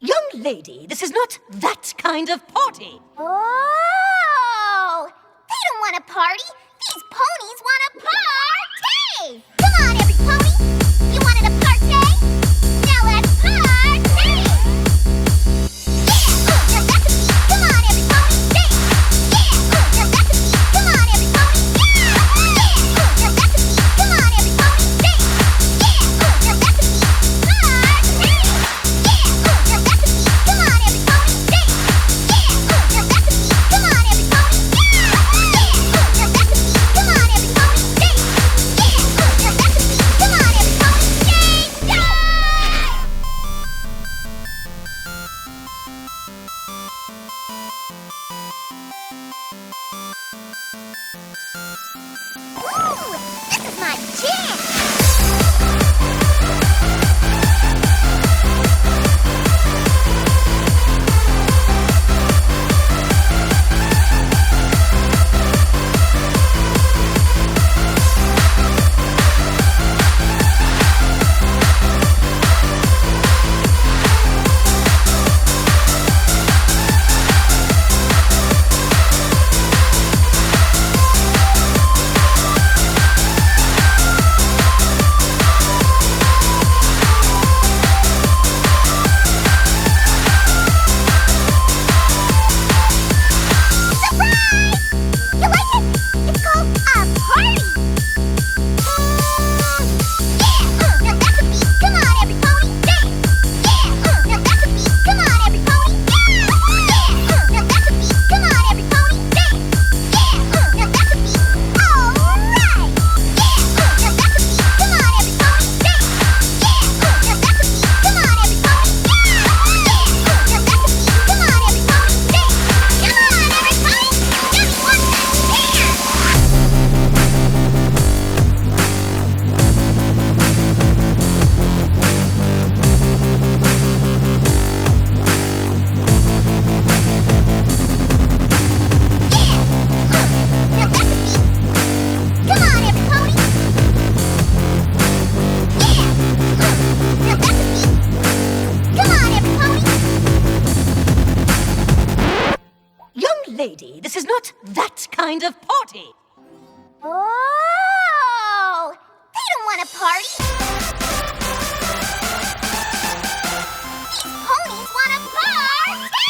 Young lady, this is not that kind of party. Oh! They don't want a party. These ponies want a party! Come on, every pony! You wanted a party? Now let's party! Yeah! Your recipe! Come on, every pony! Sing! Yeah! Your recipe! Come on, every pony! Yeah! Your recipe! Come on, every pony! Sing! Yeah! Your recipe! Party! Yeah! Your recipe! Come on, every pony! Sing! Yeah! Your recipe! Come on, every pony! Yeah! Your recipe! Come on, every pony! Sing! Yeah! Your recipe! Come on, every pony! Sing! Yeah! Ooh, this is my jam! You like it? It's called a party! Yeah! Your recipe! Come on, every pony! Sing! Yeah! Your recipe! Come on, every pony! Yeah! Your recipe! Come on, every pony! Sing! Yeah! Your recipe! Alright! Yeah! Your recipe! Come on, every pony! Sing! Yeah! Your recipe! Come on, every pony! Yeah! Your recipe! Come on, every pony! Sing! Come on, every pony! Just one dance! Your recipe! Come on, every pony! Yeah! Your recipe! Come on, every pony! Young lady, this is not that kind of party. Oh! They don't want a party! These ponies want a party!